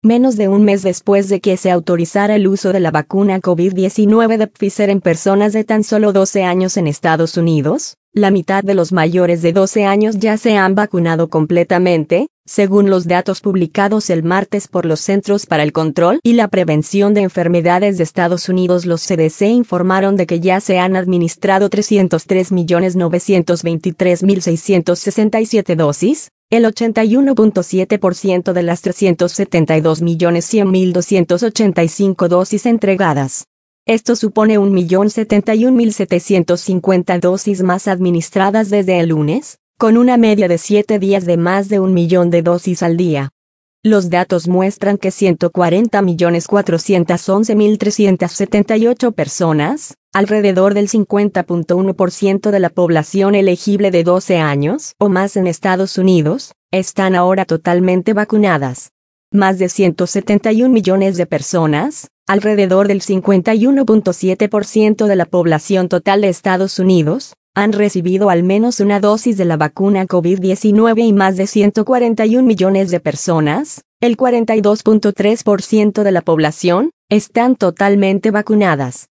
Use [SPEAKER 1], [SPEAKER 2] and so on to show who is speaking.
[SPEAKER 1] Menos de un mes después de que se autorizara el uso de la vacuna COVID-19 de Pfizer en personas de tan solo 12 años en Estados Unidos, la mitad de los mayores de 12 años ya se han vacunado completamente, según los datos publicados el martes por los Centros para el Control y la Prevención de Enfermedades de Estados Unidos. Los CDC informaron de que ya se han administrado 303.923.667 dosis, el 81.7% de las 372.100.285 dosis entregadas. Esto supone 1.071.750 dosis más administradas desde el lunes, con una media de 7 días de más de 1 millón de dosis al día. Los datos muestran que 140.411.378 personas, alrededor del 50.1% de la población elegible de 12 años o más en Estados Unidos, están ahora totalmente vacunadas. Más de 171 millones de personas, alrededor del 51.7% de la población total de Estados Unidos, han recibido al menos una dosis de la vacuna COVID-19 y más de 141 millones de personas, el 42.3% de la población, están totalmente vacunadas.